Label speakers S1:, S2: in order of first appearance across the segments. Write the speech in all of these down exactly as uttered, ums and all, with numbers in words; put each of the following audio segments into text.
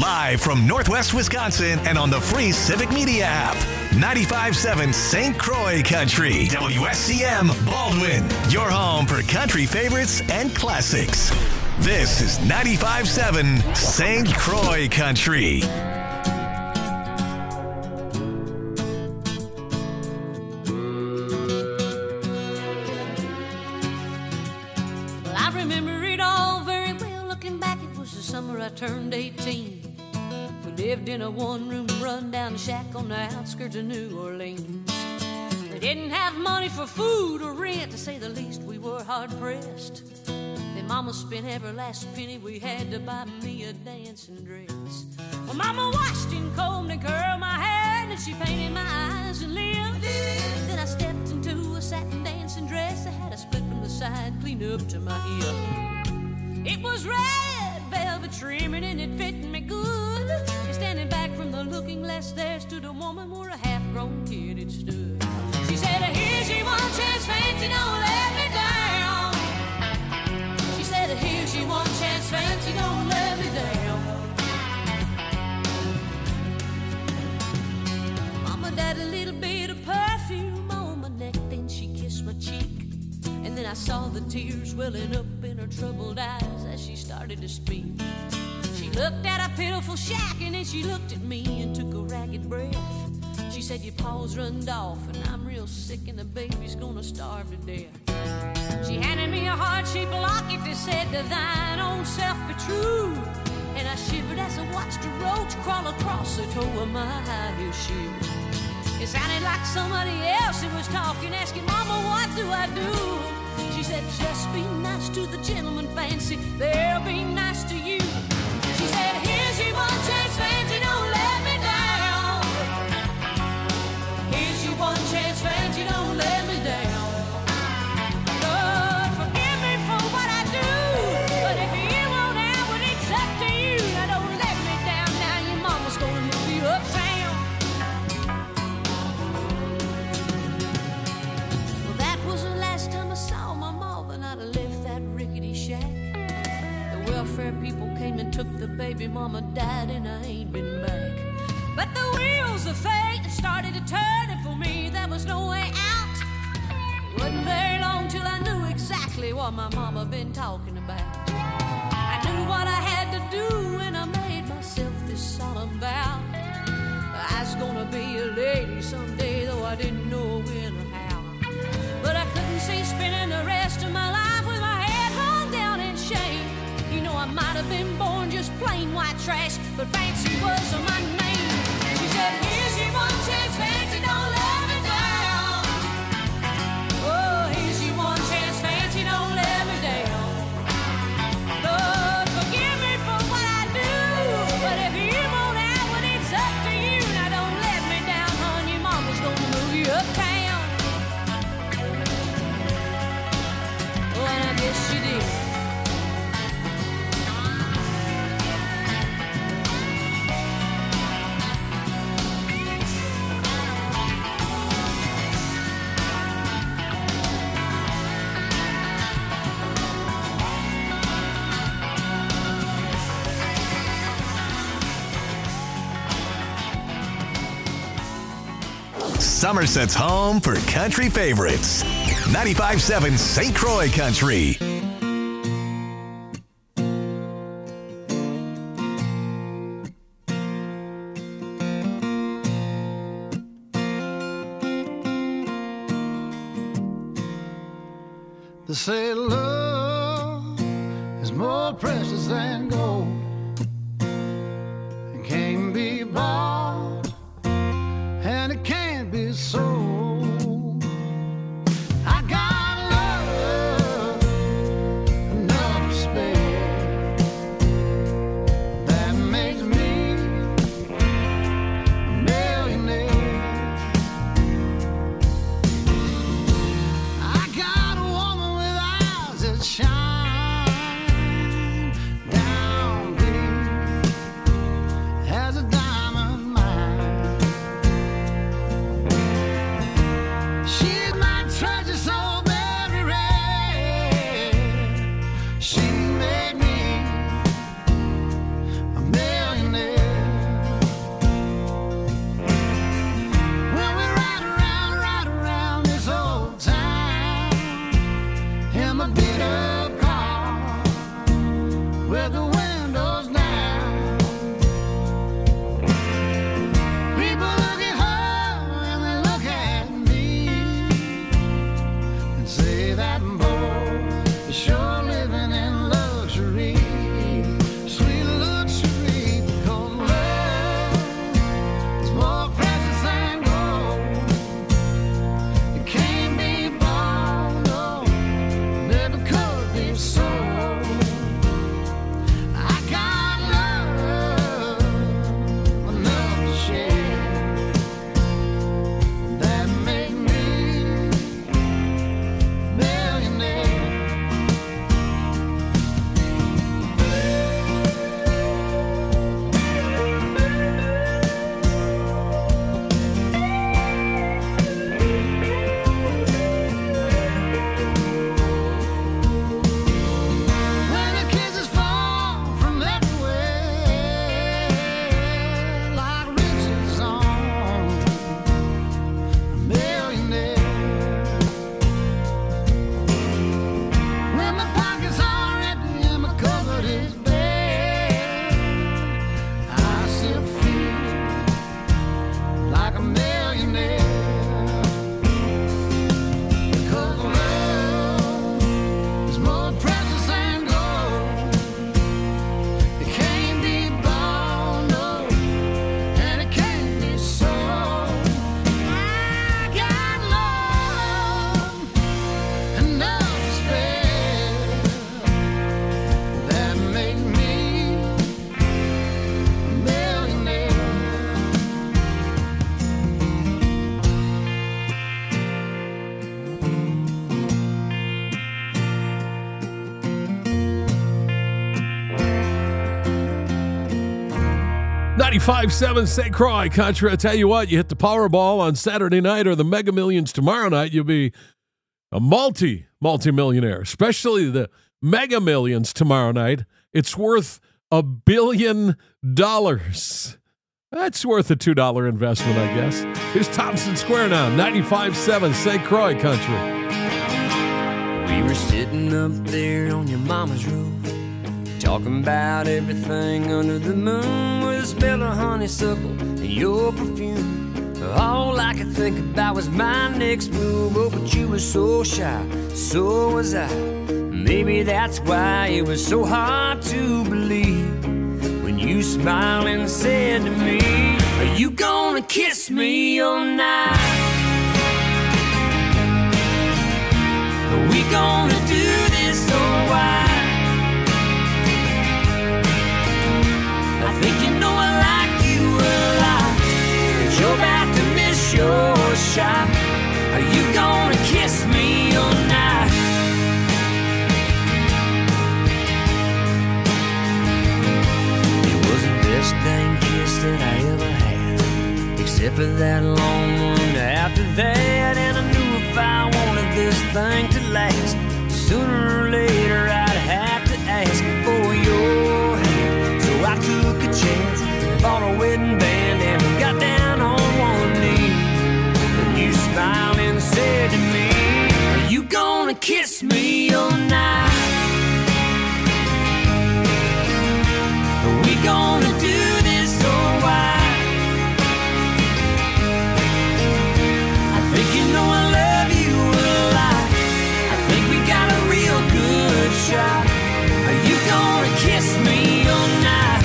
S1: Live from Northwest Wisconsin and on the free Civic Media app. ninety-five point seven Saint Croix Country. W S C M Baldwin. Your home for country favorites and classics. This is ninety-five point seven Saint Croix Country.
S2: Well, I remember it all very well. Looking back, it was the summer I turned eighteen. We lived in a one-room run-down shack on the outskirts of New Orleans. We didn't have money for food or rent, to say the least. We were hard-pressed. Then Mama spent every last penny we had to buy me a dancing dress. Well, Mama washed and combed and curled my hair, and she painted my eyes and lips. Then I stepped into a satin dancing dress that had a split from the side, clean up to my hip. It was red velvet trimming and it fit me good. And standing back from the looking glass, there stood a woman where a half-grown kid had stood. She said, here's your one chance, fancy, don't let me down. She said, here's your one chance, fancy, don't let me down. Mama died a little bit of perfume on my neck, then she kissed my cheek. And then I saw the tears welling up in her troubled eyes as she started to speak. She looked at a pitiful shack and then she looked at me and took a ragged breath. She said, your paws runned off and I'm real sick and the baby's gonna starve to death. She handed me a heart-shaped locket that said, to thine own self be true. And I shivered as I watched a roach crawl across the toe of my high-heel shoe. It sounded like somebody else that was talking, asking, Mama, what do I do? She said, just be nice to the gentleman, fancy, they'll be nice to you. She said, here's your one chance, fancy, don't let me down. Here's your one chance, fancy, don't let me down. Lord, forgive me for what I do, but if you won't have it, it's up to you. Now don't let me down, now your mama's gonna move you uptown. Well, that was the last time I saw my mama, and I'd have left that rickety shack. The welfare people came and took the baby, mama died and I ain't been back. But the wheels of fate started to turn, and for me there was no way out. It wasn't very long till I knew exactly what my mama been talking about. I knew what I had to do and I made myself this solemn vow. I was gonna be a lady someday, though I didn't know when or how. But I couldn't see spending the rest of my life with my head hung down in shame. You know, I might have been born just plain white trash, but fancy was my name. She said, here's your one chance, fancy, don't let me down. Oh, here's your one chance, fancy, don't let me down. Lord, forgive me for what I do, but if you won't have it, it's up to you. Now don't let me down, hon, your mama's gonna move you uptown. Oh, and I guess she did.
S1: Somerset's home for country favorites. ninety-five point seven Saint Croix Country.
S3: They say love is more precious than gold. It can't be bought and it can't be sold. I got love enough to spare that makes me a millionaire. I got a woman with eyes that shine down with the windows down. People look at her and they look at me and say that boy is sure living in luxury, sweet luxury, because love is more precious than gold. It can't be bought, no, never could be sold. I got love enough to share that make me millionaire. When the kisses fall from everywhere like riches on a millionaire. When my pockets are empty and my cupboard is bare, I still feel like a millionaire. Because love is more precious than gold. It can't be bought, no, and it can't be sold. I got love enough to spare that make me a millionaire.
S4: ninety-five point seven Saint Croix Country. I tell you what, you hit the Powerball on Saturday night or the Mega Millions tomorrow night, you'll be a multi, multi-millionaire, especially the Mega Millions tomorrow night. It's worth a billion dollars. That's worth a two dollar investment, I guess. Here's Thompson Square now, ninety-five point seven Saint Croix Country.
S5: We were sitting up there on your mama's roof, talking about everything under the moon, with a smell of honeysuckle and your perfume. All I could think about was my next move. Oh, but you were so shy, so was I. Maybe that's why it was so hard to believe when you smiled and said to me, are you gonna kiss me all night? Are we gonna do this all right? I think you know I like you a lot, but you're about to miss your shot. Are you gonna kiss me all night? It was the best dang kiss that I ever had, except for that long one after that. And I knew if I wanted this thing to last, sooner or later I'd have to ask for your hand. So I took a chance, bought a wedding band, and got down on one knee. And you smiled and said to me, are you gonna kiss me all night? Are we gonna do this all right? I think you know I love you a lot. I think we got a real good shot. Are you gonna kiss me all night?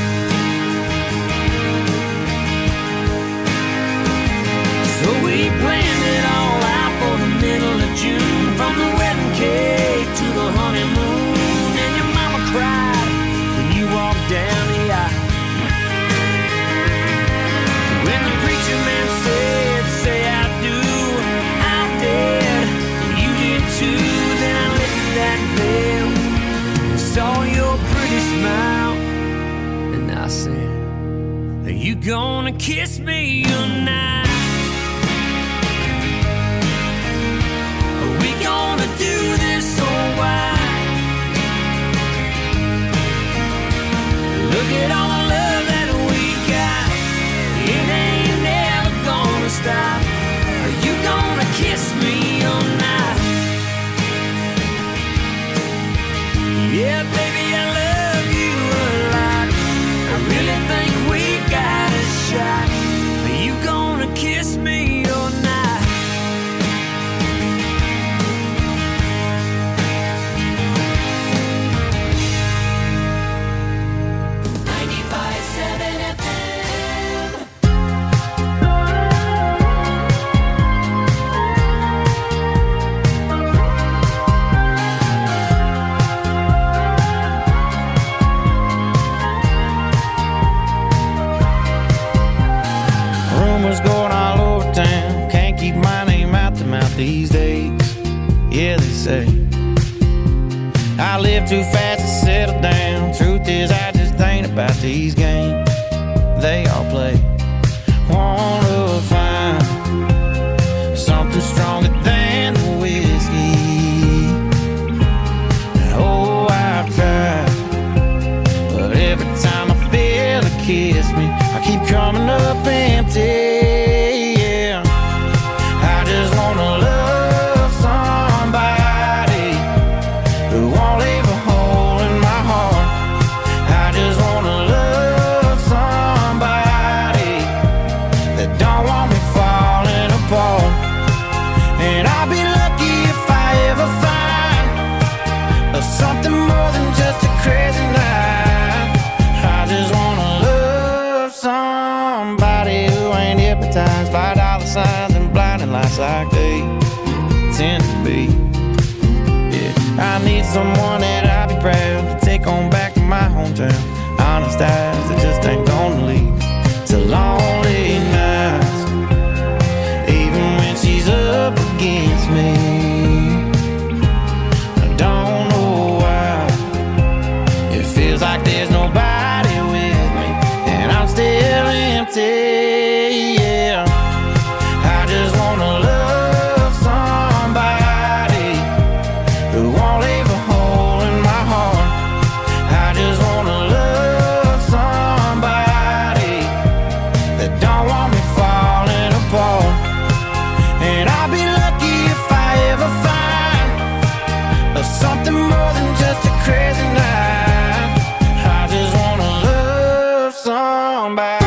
S5: So we planned it all out for the middle of June, from the wedding cake to the honeymoon. And your mama cried when you walked down the aisle. When the preacher man said, say I do, I did, you did too. Then I lifted that veil and saw your pretty smile, and I said, are you gonna kiss me tonight? Are we gonna do this all right? Look at all the love that we got, it ain't never gonna stop. Are you gonna kiss me all night? Yeah, baby, I love
S6: these days. Yeah, they say I live too fast to settle down. Truth is, I just ain't about these games they all play. Wanna find something stronger than the whiskey. Oh, I've tried, but every time I feel it kiss me, I keep coming up empty. Yeah, I just wanna love somebody who won't leave a hole in my heart. I just wanna love somebody that don't want me falling apart. And I'll be lucky if I ever find something more than just a crazy night. I just wanna love somebody who ain't hypnotized by dollar signs and blinding lights like they tend to be. Yeah, I need someone that I'll be proud to take on back to my hometown. Honest eyes that just ain't gonna lead to lonely nights, even when she's up against me. I don't know why it feels like there's nobody with me, and I'm still empty. Yeah, I just wanna love somebody who won't leave a hole in my heart. I just wanna love somebody that don't want me falling apart. And I'll be lucky if I ever find something more than just a crazy night. I just wanna love somebody.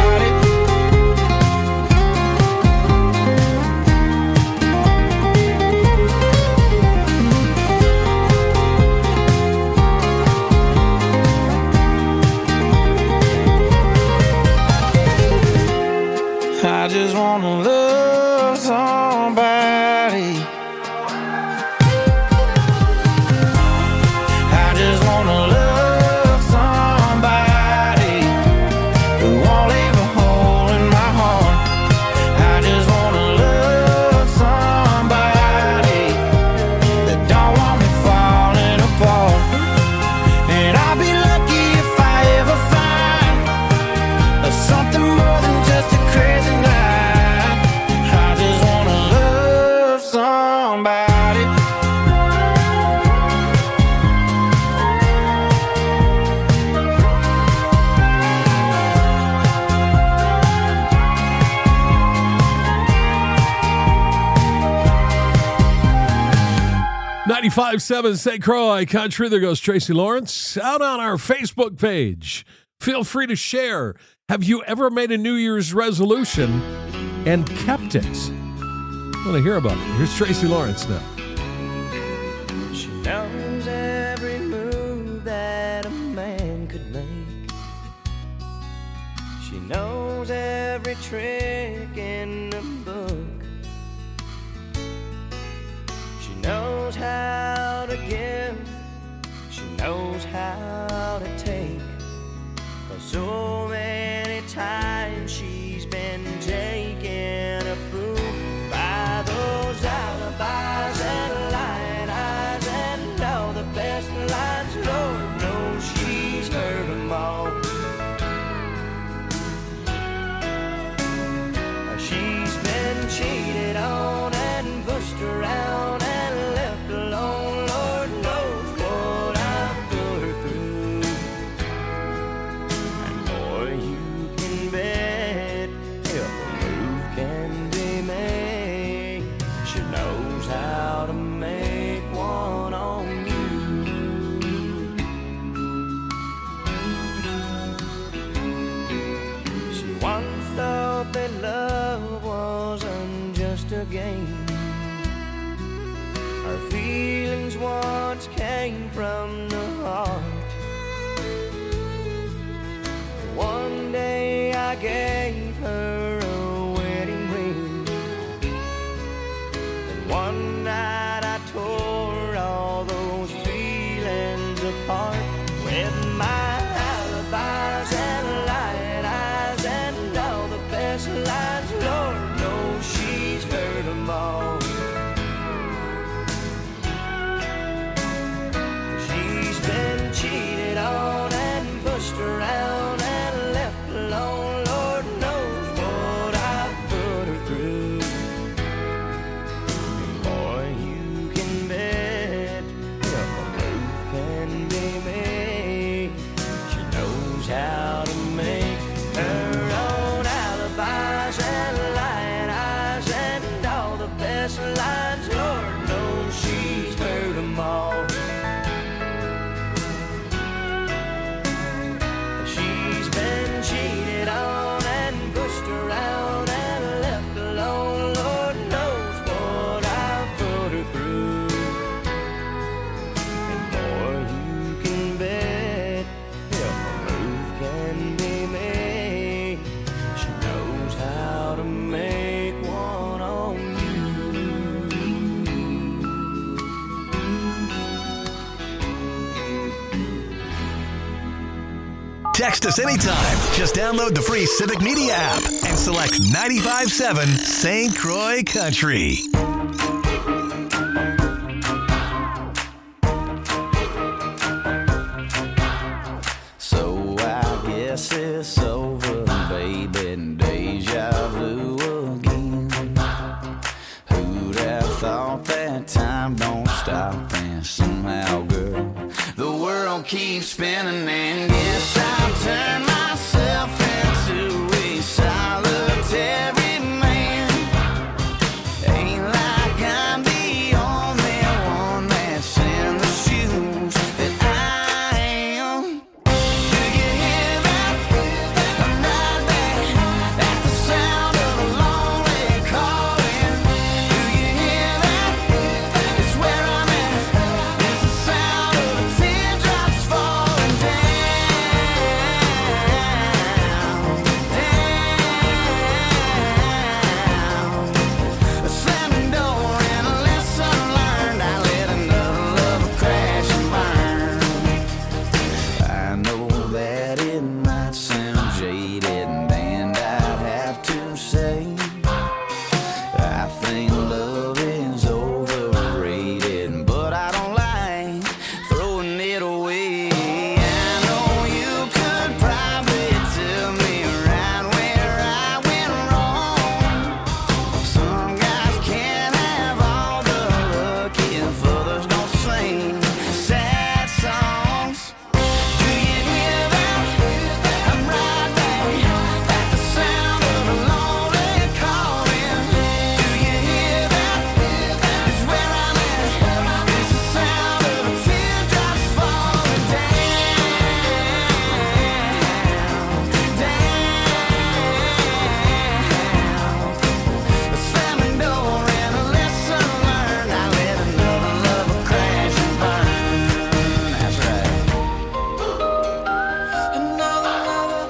S6: I just wanna love somebody. I just wanna love somebody who won't leave a hole in my heart. I just wanna love somebody that don't want me falling apart. And I'll be lucky if I ever find something more than just a crazy night. I just wanna love somebody.
S4: ninety-five point seven Saint Croix Country. There goes Tracy Lawrence. Out on our Facebook page. Feel free to share. Have you ever made a New Year's resolution and kept it? I want to hear about it. Here's Tracy Lawrence now.
S5: She knows every move that a man could make. She knows every trick in the book. She knows how to give. She knows how to take. 'Cause so many times she's been taken a fool by those alibis and lying eyes and all the best lines. Lord knows she's heard them all. She's been cheated on and pushed around and left alone. Lord knows what I've put her through. And boy, you can bet if a move can be made, she knows how to make one on you. She once thought that love wasn't just a game. Her feelings once came from the heart. One day I gave her a wedding ring, and one night I tore all those feelings apart with my alibis and lying eyes and all the best lines. Lord knows she's heard them all.
S1: Text us anytime. Just download the free Civic Media app and select ninety-five point seven Saint Croix Country.
S6: So I guess it's over, baby, deja vu again. Who'd have thought that time don't stop, and somehow, girl, the world keeps spinning, and yes, I've turned myself into a solitary man. Ain't like I'm the only one that's in the shoes that I am. Do you hear that? I'm right there at the sound of a lonely calling. Do you hear that? It's where I'm at. It's the sound of the teardrops falling down, down. A slamming door and a lesson learned. I let another love crash and burn. I know that it might sound jaded, and I'd have to say I think love is overrated, but I don't like throwing it away. I know you could probably tell me right where I went wrong. Some guys can't have all the luck if others don't sing sad songs. Do you hear that? I'm right there at the sound of a lonely calling. Do you hear that? It's where I'm at. It's the sound of the teardrops falling down, down. A slamming door and a lesson learned. I let another lover crash and burn. That's right. Another lover,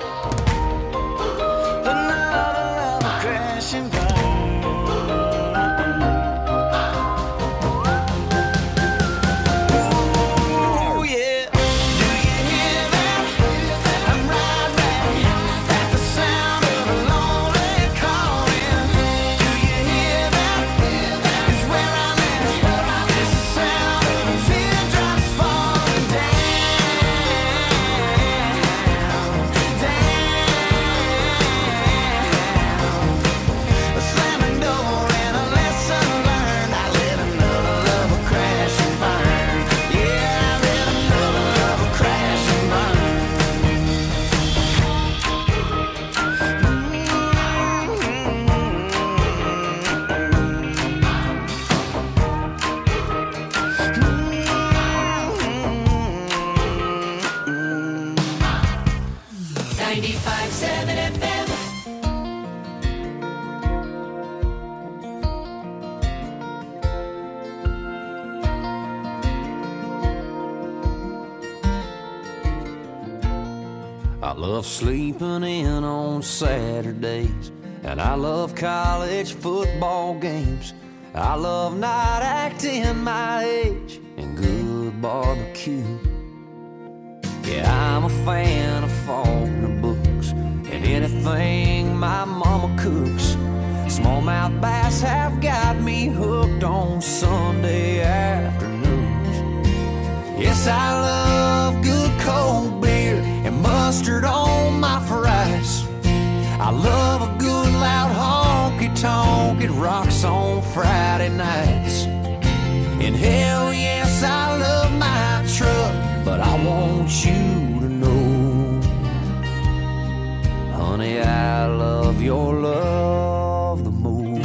S6: another lover crash and burn. Ooh, yeah. Do you hear that? I'm right there at the sound of a lonely calling. Do you hear that? It's where I'm at. It's the sound of the teardrops falling down, down. A slamming door and a lesson learned. I let another lover crash and burn. Yeah, I let another lover crash and burn.
S2: ninety-five point seven F M.
S5: I love sleeping in on Saturdays, and I love college football games. I love not acting my age and good barbecue. Yeah, I'm a fan of Faulkner books and anything my mama cooks. Smallmouth bass have got me hooked on Sunday afternoons. Yes, I love good cold beer and mustard on my fries. I love a good loud honky-tonk. It rocks on Friday nights. And hell yes, I love my truck, but I want you to know, honey, I love your love the most.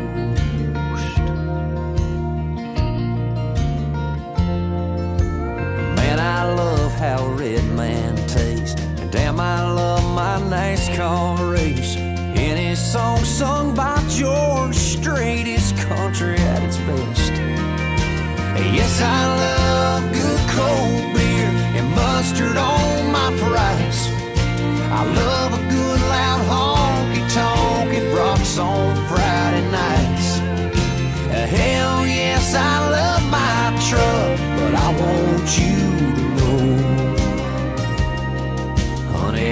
S5: Man, I love how a red man tastes, and damn, I love my NASCAR race. Any song sung by George Strait is country at its best. Yes, I love good cold beer and mustard on my fries. I love a good loud honky-tonk. It rocks on Friday nights. Hell yes, I love my truck, but I want you to know, honey,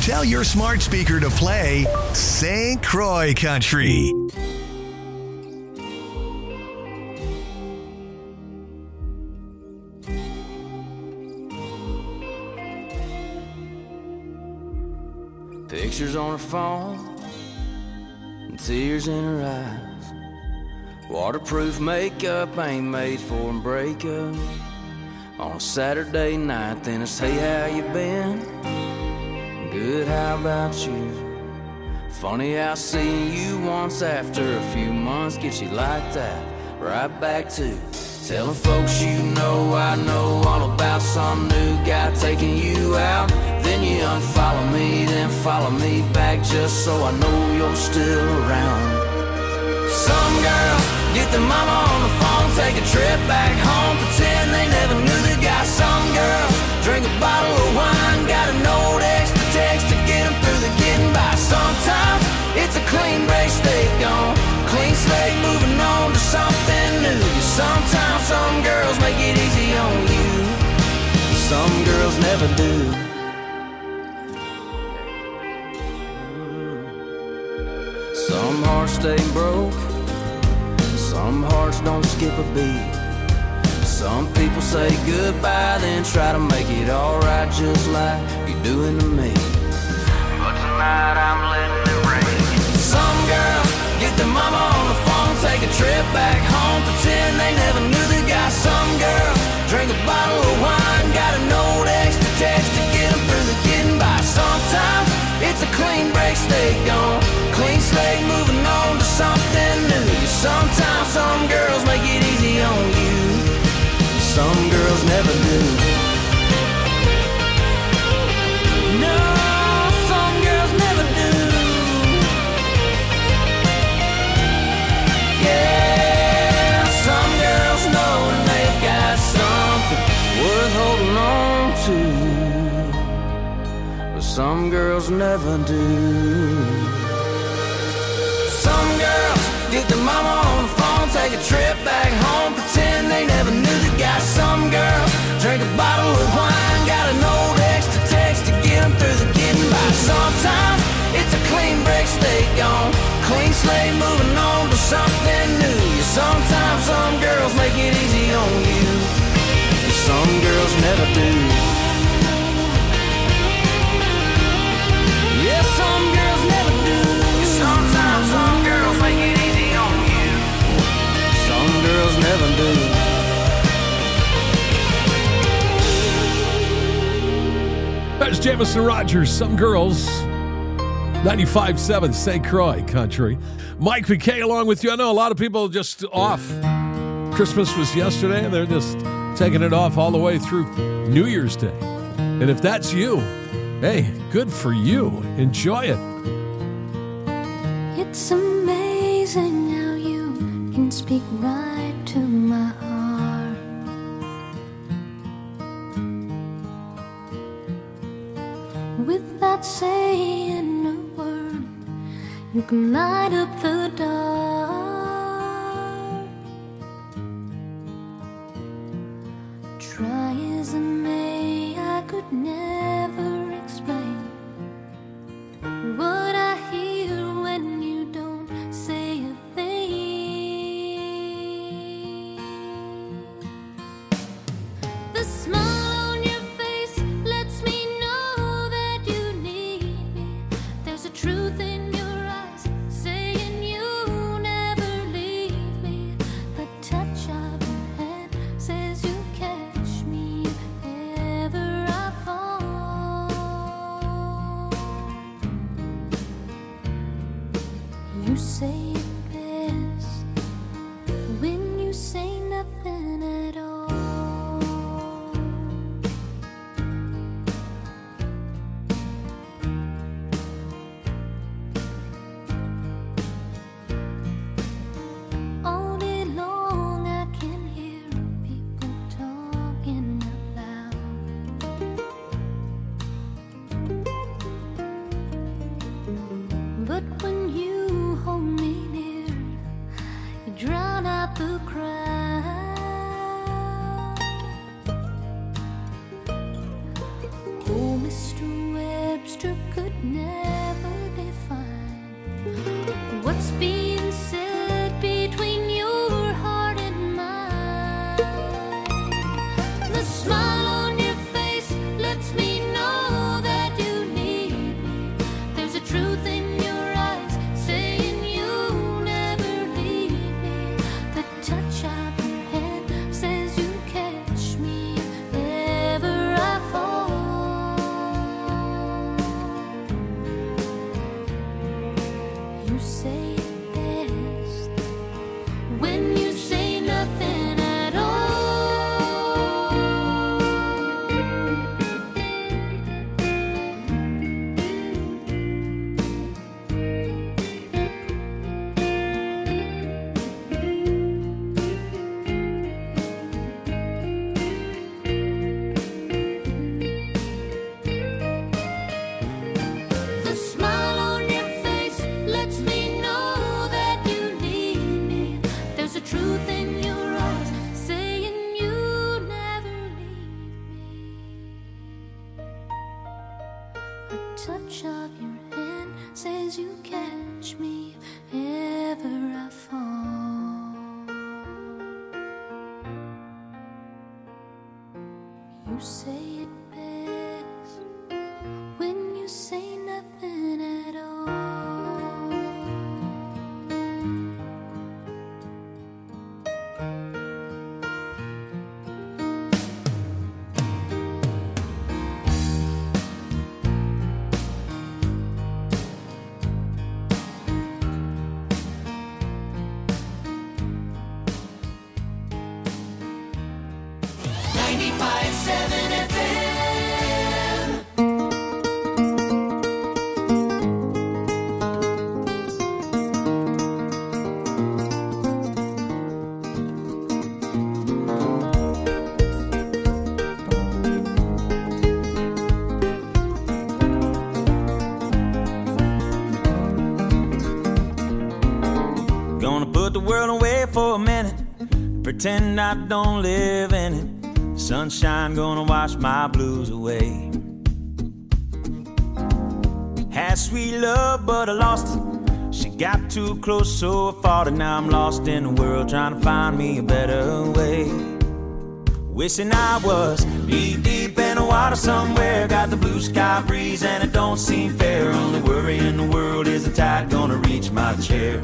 S1: Tell your smart speaker to play Saint Croix Country.
S5: Pictures on her phone and tears in her eyes. Waterproof makeup ain't made for a breakup. On a Saturday night, then it's hey, how you been? Good, how about you? Funny how seeing you once after a few months gets you like that. Right back to telling folks you know I know all about some new guy taking you out. Then you unfollow me, then follow me back just so I know you're still around. Some girls get their mama on the phone, take a trip back home, pretend they never knew the guy. Some girls drink a bottle of wine, got a note extra text to get them through the getting by. Sometimes it's a clean break, stay gone, clean slate, moving on to something new. Sometimes some girls make it easy on you, some girls never do. Some hearts stay broke, some hearts don't skip a beat. Some people say goodbye, then try to make it alright just like you're doing to me. But tonight I'm letting it rain. Some girls get their mama on the phone, take a trip back home, pretend they never knew the guy. Some girls drink a bottle of wine, got a note extra text to get them through the getting by. Sometimes it's a clean break, stay gone, clean slate, moving on to something new. Sometimes some girls make it easy on you, some girls never do. No, some girls never do. Yeah, some girls know when they've got something worth holding on to, but some girls never do. Some girls get their mama on the phone, take a trip back home, pretend they never knew the guy. Some girls drink a bottle of wine, got a note extra text to get them through the getting by. Sometimes it's a clean break, stay gone, clean slate, moving on to something new. Sometimes some girls make it easy on you, some girls never do. Yeah, some girls never do. Sometimes some girls make it easy on you, some girls never do.
S4: That's Jamison Rogers, Some Girls. ninety-five point seven Saint Croix Country. Mike P K along with you. I know a lot of people just off. Christmas was yesterday, and they're just taking it off all the way through New Year's Day. And if that's you, hey, good for you. Enjoy it.
S7: It's amazing how you can speak right to my heart. Without saying a word, you can light up the dark. Try as I may, I could never explain what I hear when you don't say a thing. The smile on your face lets me know that you need me. There's a truth in your eyes saying you never leave me. The touch of your hand says you catch me if ever I fall. You say it best when you say nothing at all. All day long I can hear people talking out loud. But when you hold me near, you drown out the crowd. Oh, Mister Webb, texture could never define what's being said between your heart and mine. The smile on your face lets me know that you need me. There's a truth in your eyes saying you'll never leave me. The touch of your hand says you catch me if ever I fall. You say it best when you say nothing at all. The smile on your face lets me know that you need me. There's a truth in your eyes saying you never leave me. A touch of your hand says you catch me if ever I fall. You say it best when you say nothing at all. ninety-five seven F M.
S6: Gonna put the world away for a minute, pretend I don't live in it. Sunshine gonna wash my blues away. Had sweet love, but I lost it. She got too close, so I fought it. Now I'm lost in the world, trying to find me a better way. Wishing I was deep, deep in the water somewhere. Got the blue sky breeze and it don't seem fair. Only worry in the world is the tide gonna reach my chair.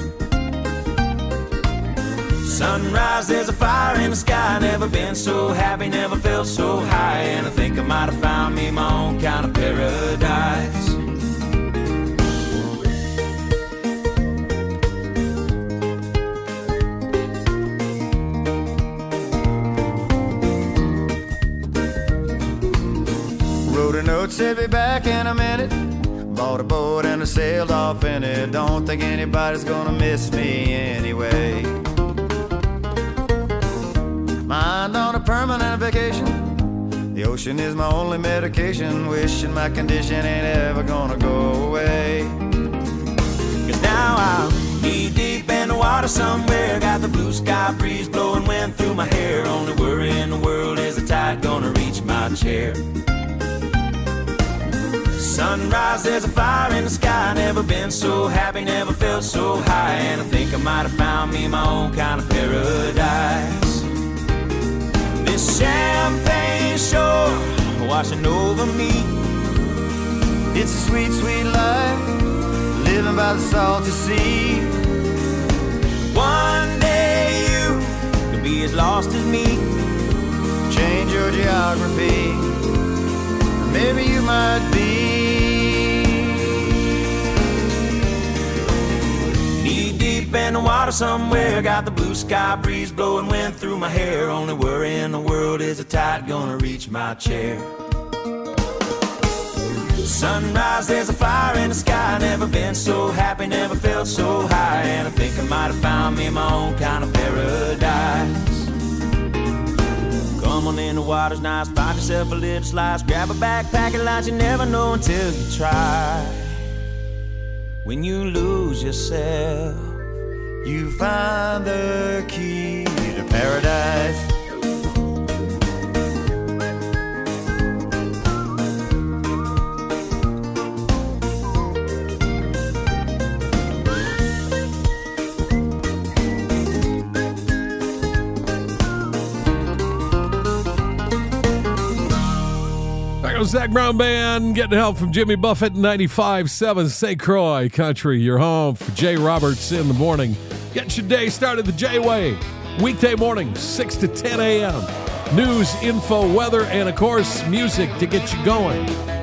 S6: Sunrise, there's a fire in the sky. Never been so happy, never felt so high. And I think I might have found me my own kind of paradise.
S3: Wrote a note, said be back in a minute. Bought a boat and I sailed off in it. Don't think anybody's gonna miss me anyway. Mind on a permanent vacation. The ocean is my only medication. Wishing my condition ain't ever gonna go away.
S6: Cause now I'm knee deep in the water somewhere. Got the blue sky breeze blowing wind through my hair. Only worry in the world is the tide gonna reach my chair. Sunrise, there's a fire in the sky. Never been so happy, never felt so high. And I think I might have found me my own kind of paradise. This champagne shore washing over me.
S3: It's a sweet, sweet life, living by the salty sea.
S6: One day you could be as lost as me.
S3: Change your geography, maybe you might be.
S6: Knee deep in the water somewhere. Got the blue sky breeze blowing wind through my hair. Only worry in the world is the tide gonna reach my chair. Sunrise, there's a fire in the sky. Never been so happy, never felt so high. And I think I might have found me my own kind of paradise. Come on in, the water's nice. Find yourself a little slice. Grab a backpack and lunch. You never know until you try. When you lose yourself,
S3: You find the key to paradise.
S4: Daryl Zach Brown Band getting help from Jimmy Buffett, ninety-five point seven Saint Croix Country. Your home for Jay Roberts in the morning. Get your day started the J-Way. Weekday morning, six to ten a.m. News, info, weather, and, of course, music to get you going.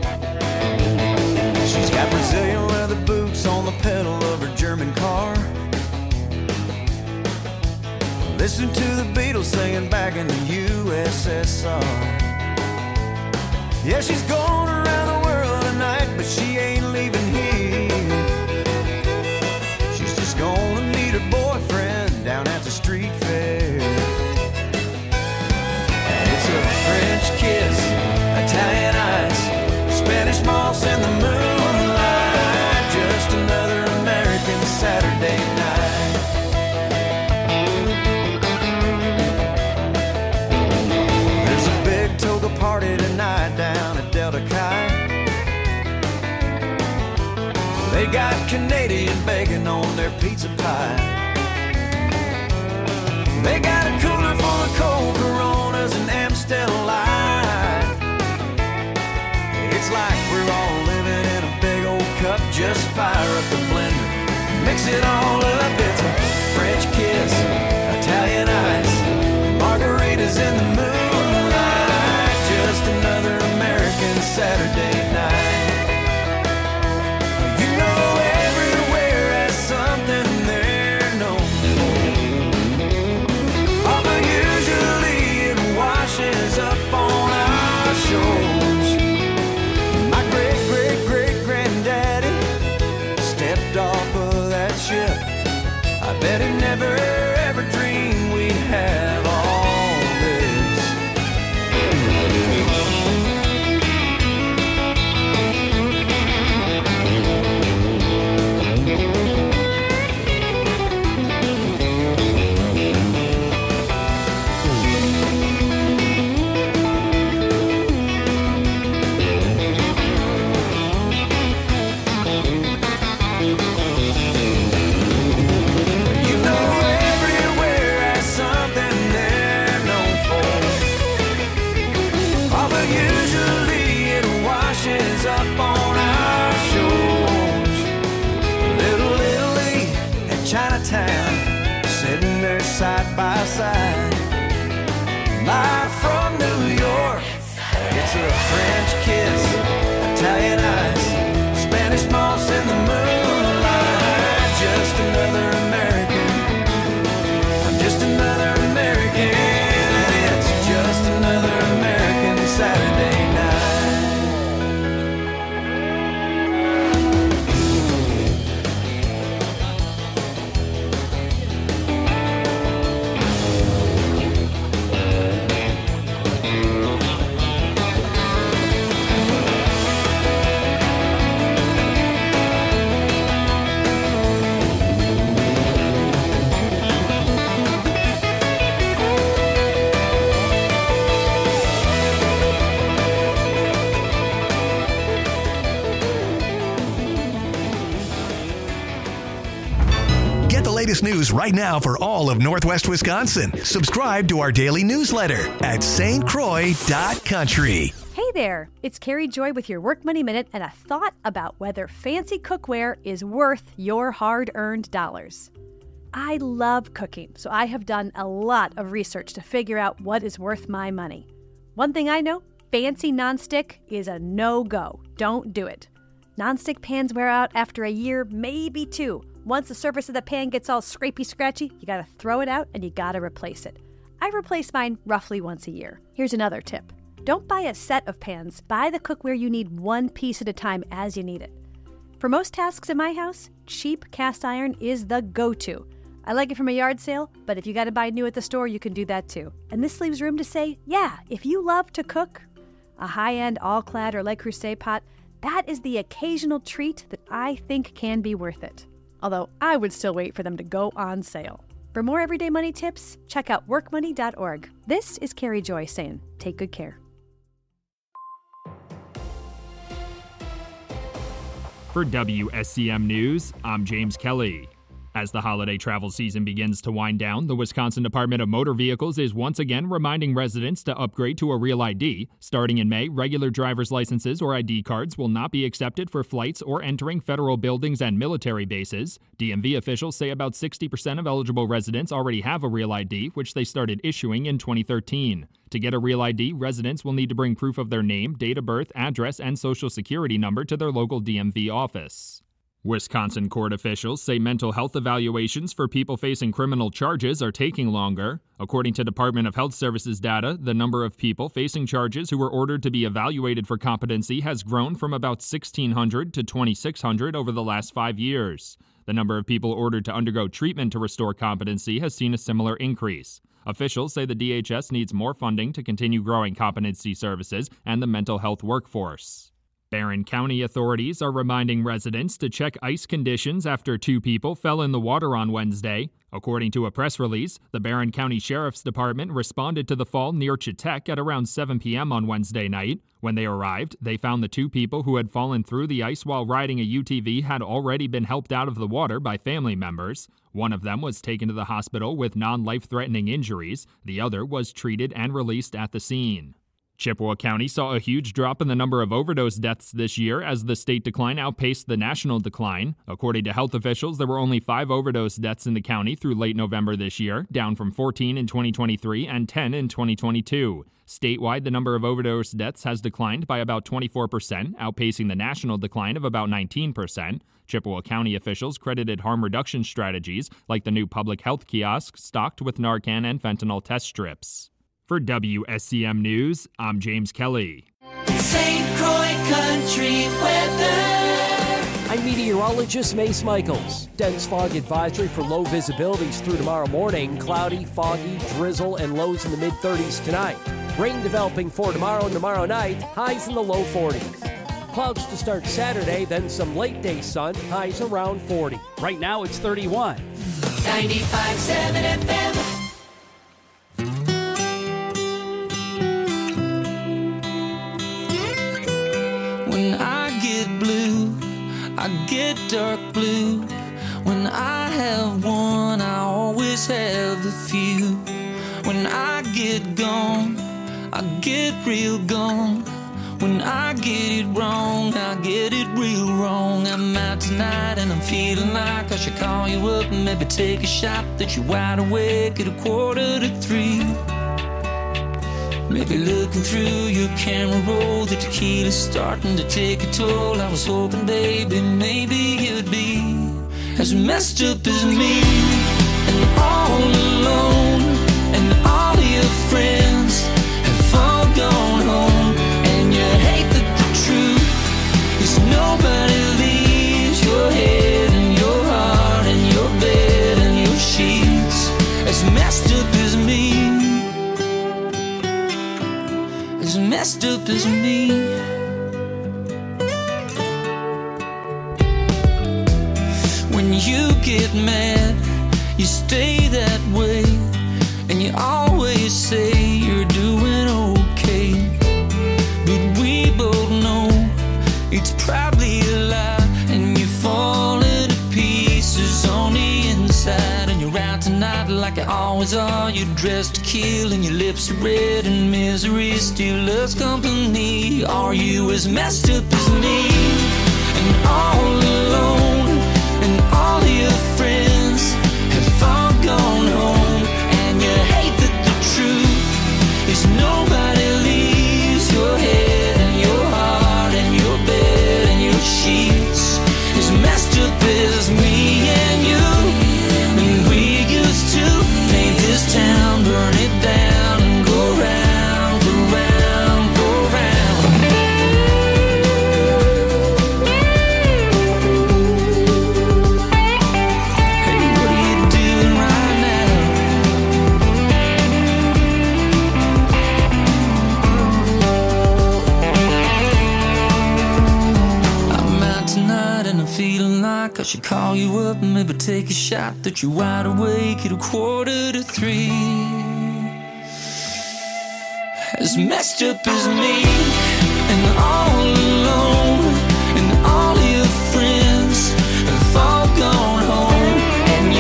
S3: She's got Brazilian leather boots on the pedal of her German car. Listen to the Beatles singing back in the U S S R. Yeah, she's going around the world tonight, but she ain't leaving here. She's just gonna meet her boyfriend down at the street fair. And it's a French kiss, Italian ice, Spanish moss in the moonlight, just another American Saturday night. There's a big toga party tonight down at Delta Chi. They got Canadian bacon on their pizza pie. They got a cooler full of cold Coronas and Amstel Light. It's like we're all living in a big old cup. Just fire up the blender, mix it all up. It's a French kiss, Italian ice, margaritas in the moonlight, just another American Saturday night. You know everywhere has something they're known for, although usually it washes up on our shores. My great, great, great granddaddy stepped off of that ship. I bet he never ever dreamed we'd have all this. You know everywhere has something they're known for, although usually it washes up on our shores. Little Italy and Chinatown sitting there side by side. Live from New York, it's a French kiss, Italian ice, Spanish moss in the moonlight, just another American. I'm just another American, and it's just another American Saturday
S1: Get the latest news right now for all of Northwest Wisconsin. Subscribe to our daily newsletter at s t croix dot country.
S8: Hey there, it's Carrie Joy with your Work Money Minute and a thought about whether fancy cookware is worth your hard-earned dollars. I love cooking, so I have done a lot of research to figure out what is worth my money. One thing I know, fancy nonstick is a no-go. Don't do it. Nonstick pans wear out after a year, maybe two. Once the surface of the pan gets all scrapey-scratchy, you gotta throw it out and you gotta replace it. I replace mine roughly once a year. Here's another tip. Don't buy a set of pans. Buy the cookware you need one piece at a time as you need it. For most tasks in my house, cheap cast iron is the go-to. I like it from a yard sale, but if you gotta buy new at the store, you can do that too. And this leaves room to say, yeah, if you love to cook, a high-end all-clad or Le Creuset pot, that is the occasional treat that I think can be worth it. Although I would still wait for them to go on sale. For more everyday money tips, check out work money dot org. This is Carrie Joy saying, take good care.
S9: For W S C M News, I'm James Kelly. As the holiday travel season begins to wind down, the Wisconsin Department of Motor Vehicles is once again reminding residents to upgrade to a real I D. Starting in May, regular driver's licenses or I D cards will not be accepted for flights or entering federal buildings and military bases. D M V officials say about sixty percent of eligible residents already have a real I D, which they started issuing in twenty thirteen. To get a real I D, residents will need to bring proof of their name, date of birth, address, and social security number to their local D M V office. Wisconsin court officials say mental health evaluations for people facing criminal charges are taking longer. According to Department of Health Services data, the number of people facing charges who were ordered to be evaluated for competency has grown from about sixteen hundred to twenty-six hundred over the last five years. The number of people ordered to undergo treatment to restore competency has seen a similar increase. Officials say the D H S needs more funding to continue growing competency services and the mental health workforce. Barron County authorities are reminding residents to check ice conditions after two people fell in the water on Wednesday. According to a press release, the Barron County Sheriff's Department responded to the fall near Chetek at around seven p.m. on Wednesday night. When they arrived, they found the two people who had fallen through the ice while riding a U T V had already been helped out of the water by family members. One of them was taken to the hospital with non-life-threatening injuries. The other was treated and released at the scene. Chippewa County saw a huge drop in the number of overdose deaths this year as the state decline outpaced the national decline. According to health officials, there were only five overdose deaths in the county through late November this year, down from fourteen in twenty twenty-three and ten in twenty twenty-two. Statewide, the number of overdose deaths has declined by about twenty-four percent, outpacing the national decline of about nineteen percent. Chippewa County officials credited harm reduction strategies like the new public health kiosk stocked with Narcan and fentanyl test strips. For W S C M News, I'm James Kelly.
S10: Saint Croix Country weather.
S11: I'm meteorologist Mace Michaels. Dense fog advisory for low visibilities through tomorrow morning. Cloudy, foggy, drizzle, and lows in the mid thirties tonight. Rain developing for tomorrow and tomorrow night. Highs in the low forties. Clouds to start Saturday, then some late day sun. Highs around forty. Right now it's thirty-one.
S10: ninety-five point seven F M.
S12: When I get blue, I get dark blue. When I have one, I always have a few. When I get gone, I get real gone. When I get it wrong, I get it real wrong. I'm out tonight and I'm feeling like I should call you up and maybe take a shot that you're wide awake at a quarter to three. Maybe looking through your camera roll, the tequila's starting to take a toll. I was hoping, baby, maybe you'd be as messed up as me, and all alone, and all your friends have all gone home, and you hate that the truth is nobody leaves your head and your heart and your bed and your sheets as messed up as me. As messed up as me. When you get mad, you stay that way, and you always say you're doing okay. But we both know it's probably a lie, and you fall into pieces on the inside, and you're out tonight like you always are. You're dressed to kill and your lips are red, and misery still loves company. Are you as messed up as me? And all alone, and all your friends have all gone home, and you hate that the truth is nobody leaves your head and your heart and your bed and your sheets as messed up as me and you. And we used to paint this town, burn it down, and go round for round for round. Hey, what are you doing right now? I'm out tonight and I'm feeling like I should call you up and maybe take a shot that you're wide awake at a quarter to three. As messed up as me, and all alone, and all your friends have all gone home, and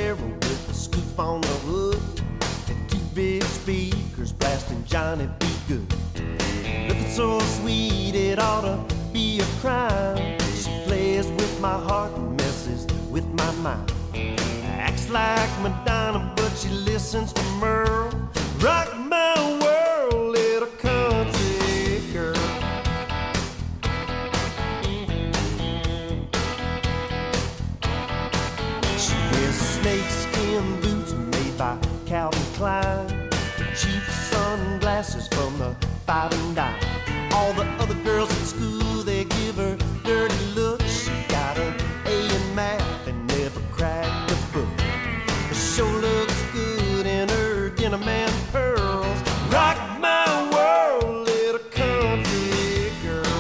S13: Camaro with a scoop on the hood and two big speakers blasting Johnny B. Good. Looking so sweet, it ought to be a crime. She plays with my heart and messes with my mind. Acts like Madonna, but she listens to Merle. Rock my world, little country girl. She wears snakeskin boots made by Calvin Klein, cheap sunglasses from the Five and Dime. All the other girls at school, they give her dirty looks. She got an A in math and never cracked a book. But sure looks good in her denim and pearls. Rock my world, little country girl.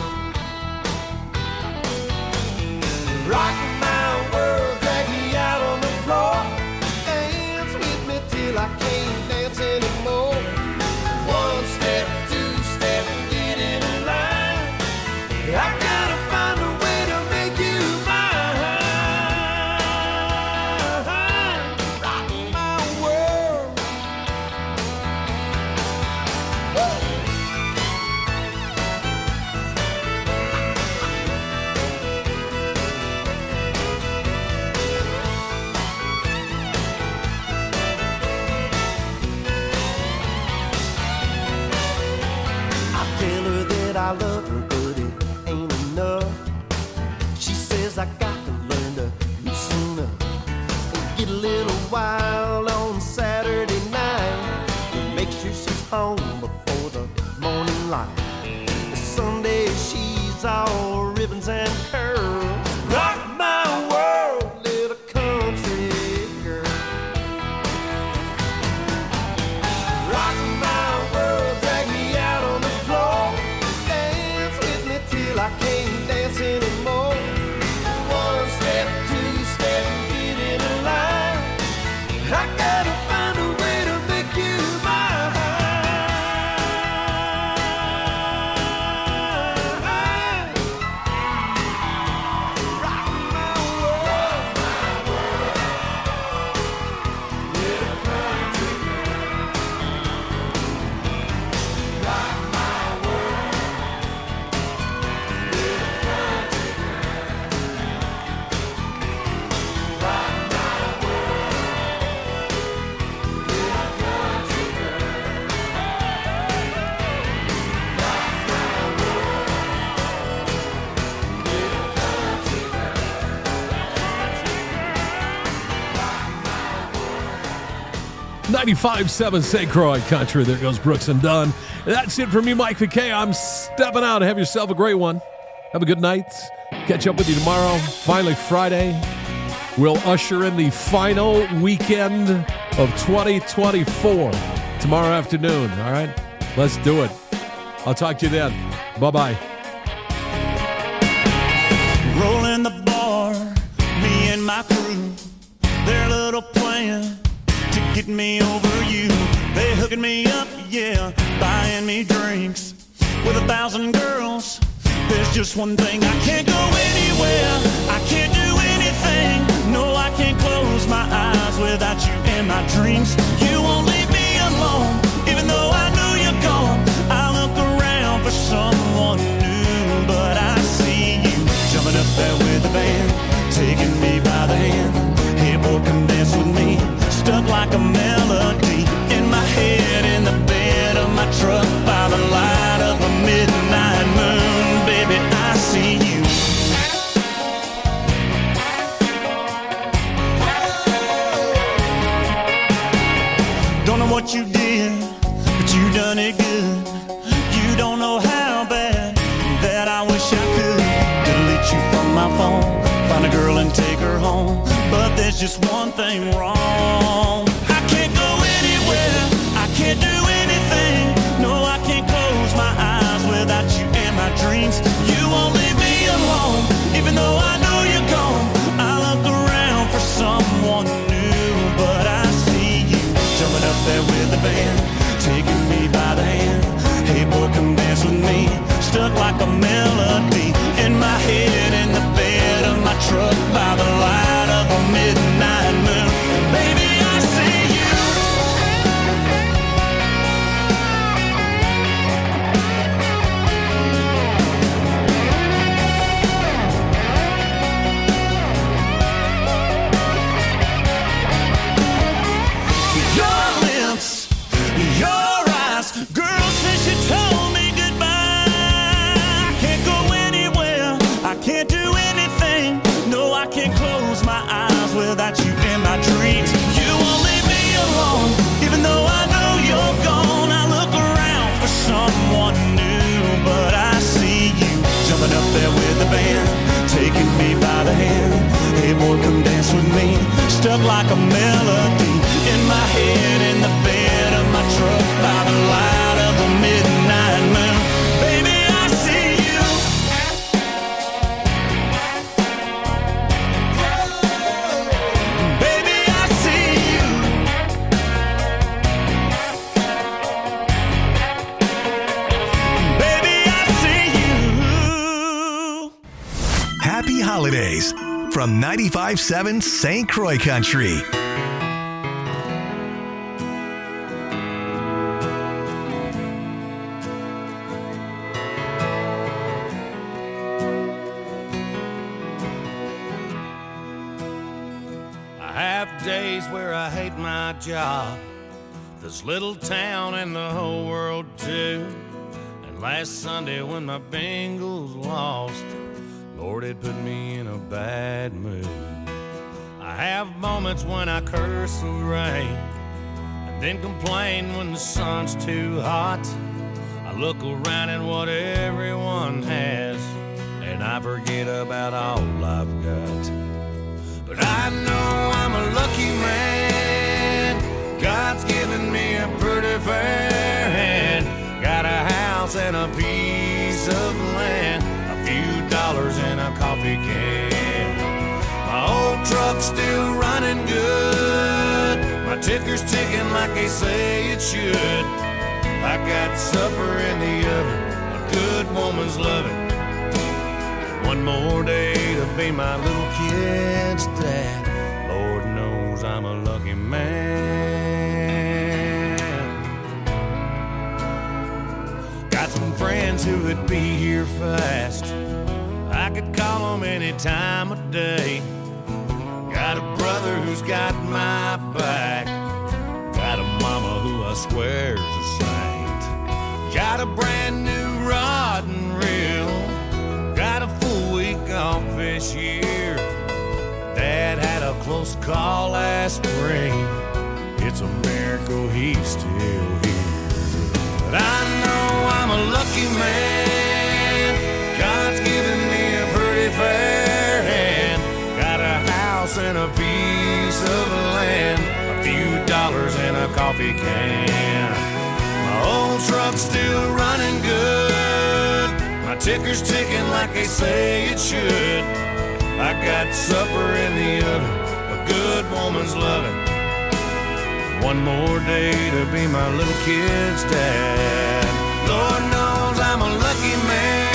S13: Rock my world, drag me out on the floor. Dance with me till I can't dance anymore. One step, two step, get in line. I gotta find a way to make you mine. Rock my world. I tell her that I love her, but it ain't enough. She says I got to learn to loosen up and get a little wild on Saturday night and make sure she's home before the morning light. Sunday she's all ribbons and curls. Rock my world, little country girl. Rock my world, drag me out on the floor. Dance with me till I can't dance anymore. One step, two step, get in line. I gotta find a way to make you mine. Rock my world, little country girl. Rock my world, little country girl. Rock my world, little country girl. Rock my world, little country
S4: ninety-five point seven Saint Croix Country. There goes Brooks and Dunn. That's it for me, Mike McKay. I'm stepping out. Have yourself a great one. Have a good night. Catch up with you tomorrow. Finally, Friday. We'll usher in the final weekend of twenty twenty-four tomorrow afternoon. All right? Let's do it. I'll talk to you then. Bye-bye.
S6: Rolling the bar, me and my crew, their little plan to get me over you. They hooking me up, yeah, buying me drinks with a thousand girls. There's just one thing, I can't go anywhere, I can't do anything. No, I can't close my eyes without you in my dreams. You won't leave me alone, even though I know you're gone. I look around for someone new, but I see you jumping up there with the band, taking me by the hand. Hey boy, come dance with me, stuck like a melody in my head, in the bed of my truck by the light of a midnight moon. Baby, I see you. Don't know what you did, but you done it good. You don't know how bad that I wish I could delete you from my phone, find a girl and take her home. But there's just one thing wrong. I can't go anywhere, I can't do anything. No, I can't close my eyes without you in my dreams. You won't leave me alone, even though I know you're gone. I look around for someone new, but I see you jumping up there with the band, taking me by the hand. Hey boy, come dance with me, stuck like a melody in my head, in the bed of my truck by the light of a midnight moon. Baby,
S3: like a melody in my head, in the bed of my truck, by the light of the midnight moon. Baby, I see you. Baby, I see you. Baby, I see you.
S1: Happy holidays from ninety-five point seven Saint Croix Country.
S3: I have days where I hate my job, this little town and the whole world too. And last Sunday when my Bengals lost, Lord, it put me in a bad mood. I have moments when I curse the rain and then complain when the sun's too hot. I look around at what everyone has and I forget about all I've got. But I know I'm a lucky man. God's given me a pretty fair hand. Got a house and a piece of land, a few dollars in a coffee can. My old truck's still running good. My ticker's ticking like they say it should. I got supper in the oven, a good woman's loving. One more day to be my little kid's dad. Lord knows I'm a lucky man. Got some friends who would be here fast. I could call them any time of day. Got a brother who's got my back. Got a mama who I swear's a saint. Got a brand new rod and reel. Got a full week off this year. Dad had a close call last spring. It's a miracle he's still here. But I know I'm a lucky man. God's given me a pretty fair hand. Got a house and a piece of land, a few dollars in a coffee can. My old truck's still running good. My ticker's ticking like they say it should. I got supper in the oven, a good woman's loving. One more day to be my little kid's dad. Lord knows I'm a lucky man.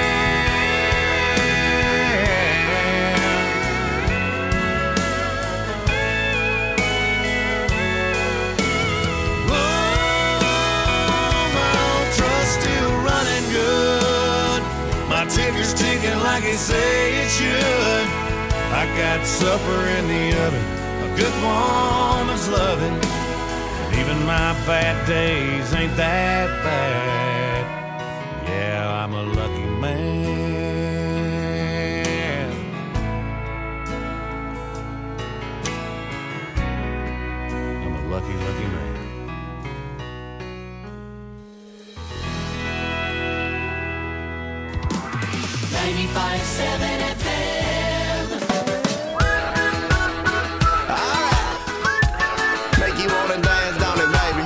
S3: Ticker's ticking like they say it should. I got supper in the oven, a good woman's loving. And even my bad days ain't that bad. Yeah, I'm a lucky man. I'm a lucky, lucky man.
S10: ninety-five point seven F M.
S6: Alright, make you wanna dance, don't it, baby?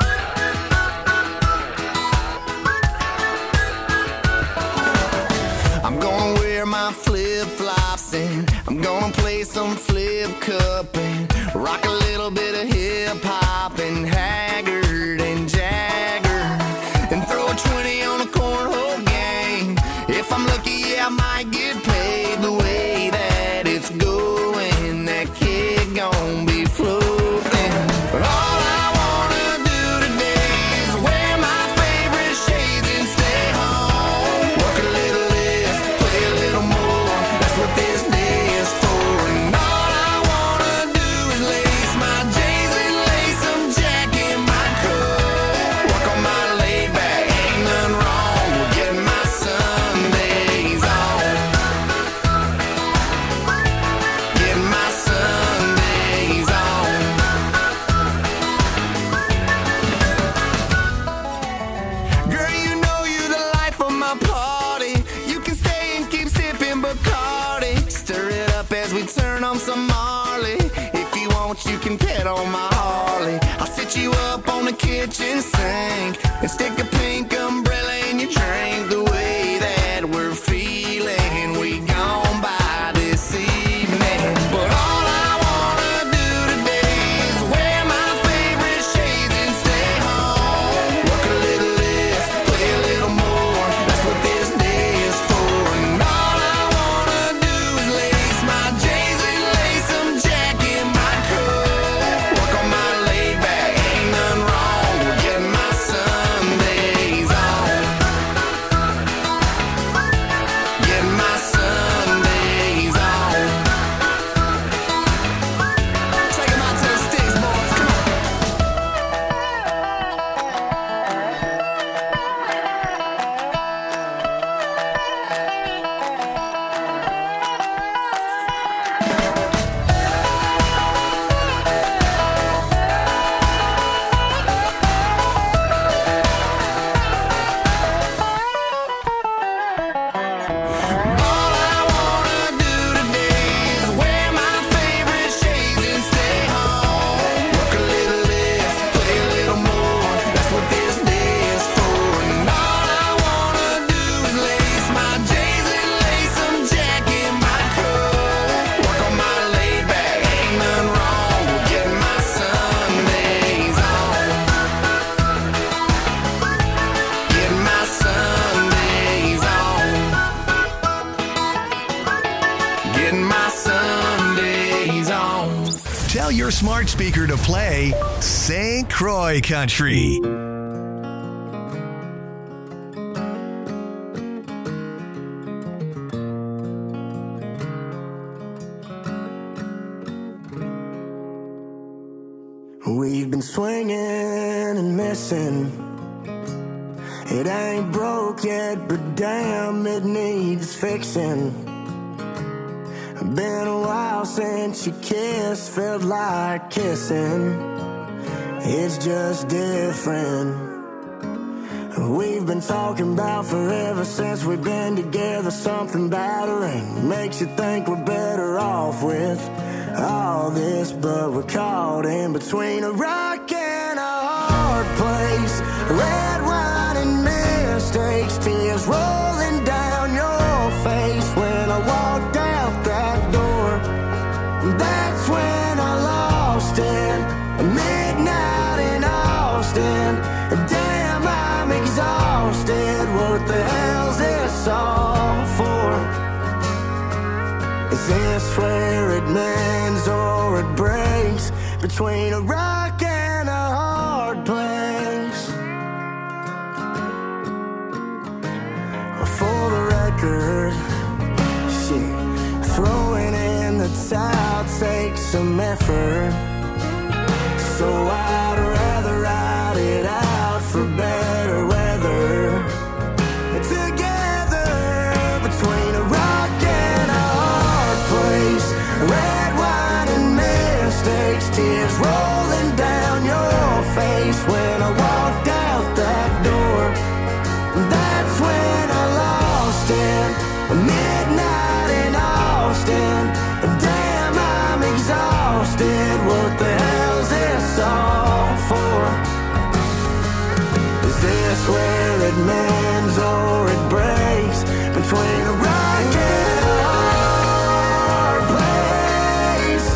S6: I'm gonna wear my flip-flops and I'm gonna play some flip cup and rock a little bit of hip-hop and Haggard and Jagger and throw a twenty on a cornhole game. If I'm lucky, yeah, I might get paid the way that it's going. That kid gon' be floating. But all I wanna do today is wear my favorite shades and stay home. Work a little less, play a little more. That's what this day is for. And all I wanna do is lace my J's and lace some J's. can pet on my Harley. I'll sit you up on the kitchen sink and stick a pink umbrella in your drink. The way that we're feeling, we gone by this evening. But all I wanna do today is wear my favorite shades and stay home. Work a little less, play a little more. That's what this day is for. And all I wanna do is lace my J's and lace some Jack in my coat. Work on my laid back, ain't nothing wrong with getting my Sundays on. Getting my Sundays on. Take 'em out to the sticks, boys. Come on. All I wanna do today is wear my favorite shades and stay home. Work a little less, play a little more. That's what this day is for. And all I wanna do is lace my J's and lace some Jack in my coat. Work on my laid back, ain't nothing wrong with getting my Sundays on. Getting my Sundays on. Getting my Sundays on.
S1: Tell your smart speaker to play Saint Croix Country.
S6: We've been swinging and missing. It ain't broke yet, but damn, it needs fixing. Been a while since you kissed, felt like kissing. It's just different. We've been talking about forever since we've been together. Something battering makes you think we're better off with all this, but we're caught in between a rock and a hard place. Red wine and mistakes, tears rolling down your face. When I walked out that door, that's when I lost it. Midnight in Austin, damn, I'm exhausted. What the hell's this all for? Is this where it mends or it breaks? Between a rock and a hard place. For the record, shit, throwing in the towel takes some effort. So I'd rather ride it out for better weather. Together between a rock and a hard place. Red wine and mistakes, tears rolling down your face. When I walked out that door, that's when I lost it. Midnight in Austin, damn, I'm exhausted. What the hell's this all for? Is this where it mends or it breaks? Between a rock and a hard place.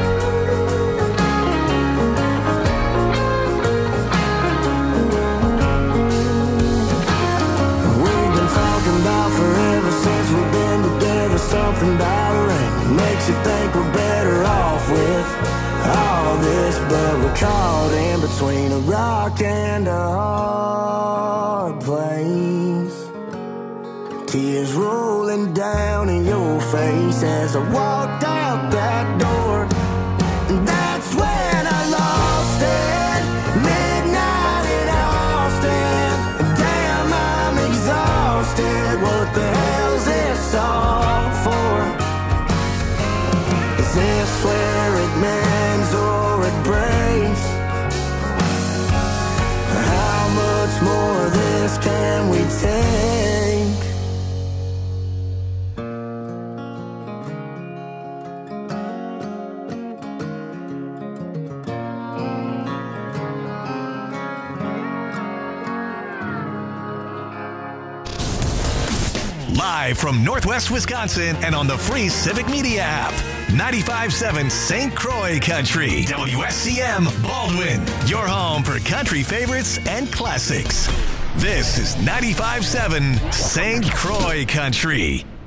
S6: We've been talking about forever since we've been together. Something battering makes you think we're better off with all this, but we're caught in between a rock and a hard place. Tears rolling down in your face as I walked out that door. And that's when I lost it. Midnight in Austin. Damn, I'm exhausted. What the hell's this all for? Is this where it mends or it breaks? How much more of this can we take?
S1: Live from Northwest Wisconsin and on the free Civic Media app. ninety-five point seven Saint Croix Country. W S C M Baldwin. Your home for country favorites and classics. This is ninety-five point seven Saint Croix Country.